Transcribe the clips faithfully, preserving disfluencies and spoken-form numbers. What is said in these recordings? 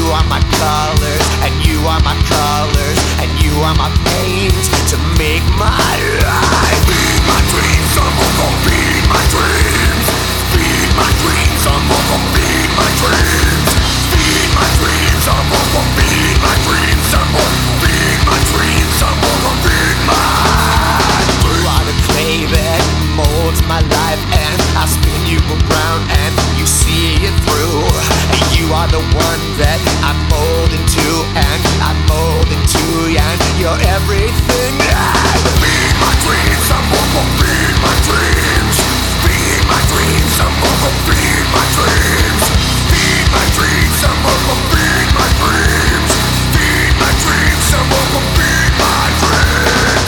are my colors, and you are my colors, and you are my paint to make my life. Feed my dreams, someone gon' feed my dreams. Feed my dreams, someone gon' feed my dreams. Feed my dreams, someone gon' feed my dreams. Someone feed my dreams, someone gon' feed mine. You are the clay that molds my life, and I spin you around and you see it through. And you are the one that I mold into, and I mold into you, and you're everything. Feed my dreams, someone gon' feed my dreams. Feed my dreams, someone gon' feed my dreams. Feed my dreams, someone gon' feed my dreams. Feed my dreams, someone gon' feed my dreams.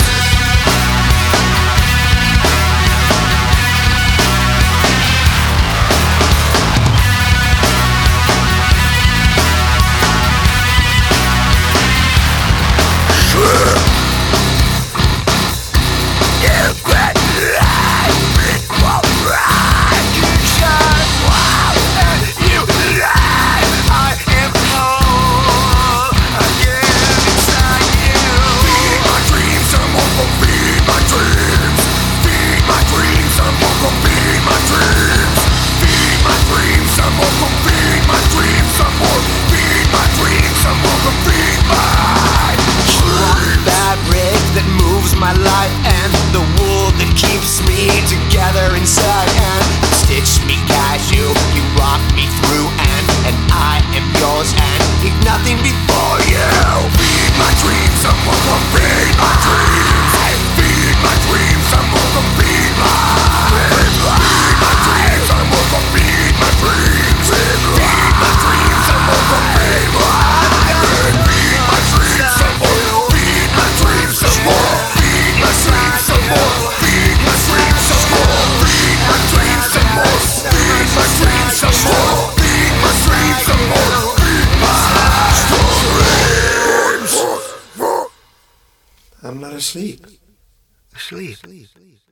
My life and the wool that keeps me together inside, and stitch me casual, you rock me through, and and I am yours and need nothing before you. Feed my dreams, someone gon' feed my dreams. Feed my dreams, someone gon' feed mine. Feed my dreams, someone gon' feed my dreams. Feed my dreams, someone gon' feed mine. Feed my dreams, someone gon' feed my dreams some more. Feed my dreams some more. Feed my dreams some more. Feed my dreams some more. Feed my dreams some more. Feed my dreams some more. Feed my dreams. I'm not asleep. Asleep.